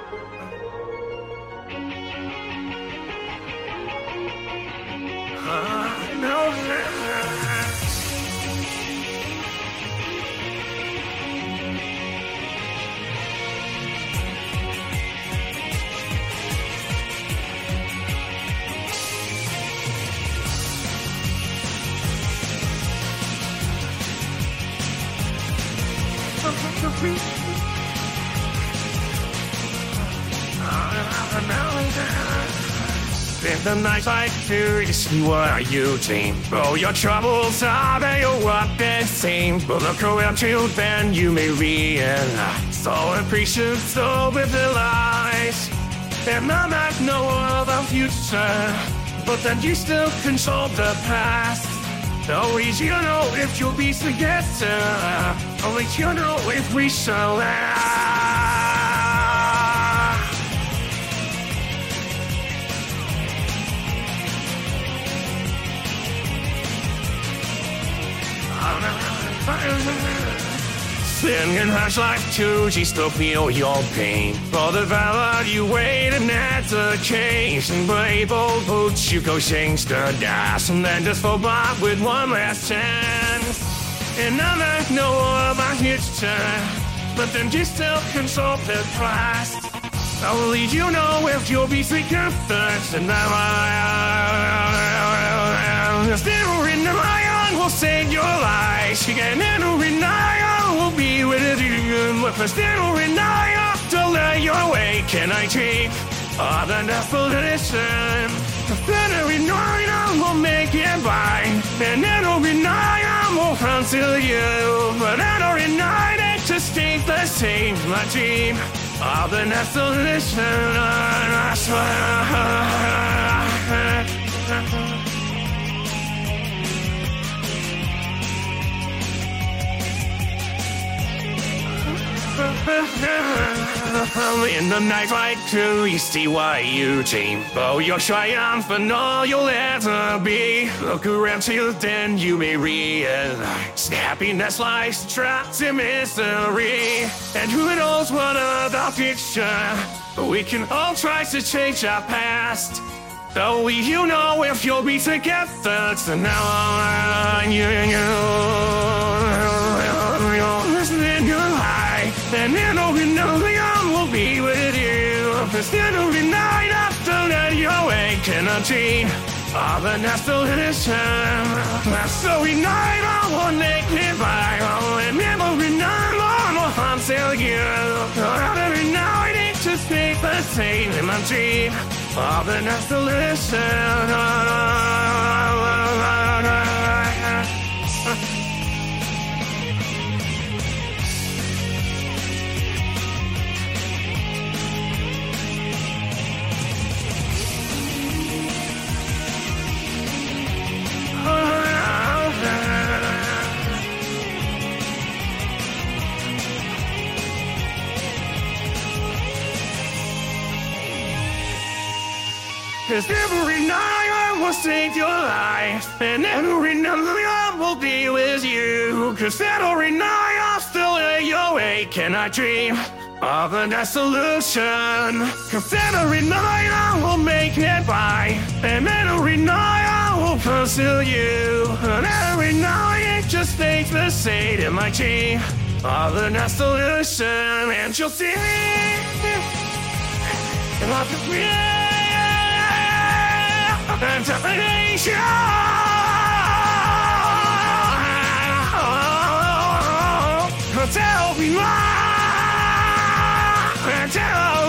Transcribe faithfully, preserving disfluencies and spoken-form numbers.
I know that. In the night like curiously what you dream. Oh, your troubles are they what they seem. But look around you, then you may realize. So appreciate so with the lies. And I might know of the future, but then you still control the past. Only you know if you'll be together. Only you know if we shall last. Sin can hush like two, she still feel your pain. For the valor you waited at the occasion. Brave old boots, you go change the dice. And then just fall back with one last chance. And I might know about future, but then you still control the past. Only you know if you'll be sick of thirst. And now I'm still in the lion will save your life. You can enter in iron will be with you. But still in iron to lay your way. Can I take all the definition? The better in iron will make it by. And it'll in iron will until you. But enter in iron it just stays the same. My dream all the definition. I swear. In the night like two, you see why you dream. Oh, you're triumphant, all you'll ever be. Look around till then you may realize happiness lies trapped in misery. And who knows what other future, but we can all try to change our past. Only you know if you'll be together. So now I'm you and you. Listening to lie, and it'll be nothing I will be with you. Cause it'll be night after that you're awake in a dream of an isolation. So we night I will make me by. Oh, and it'll be night long until you. Every night it just stays the same in my dream of an isolation. Cause every night I will save your life, and every night I will be with you. Cause every night I'll still lay awake and I dream of a nice solution. Cause every night I will make it by, and every night I will pursue you. And every night it just stays the same in my dream of a nice solution. And you'll see and I'll be free. And definition. Tell me why. Tell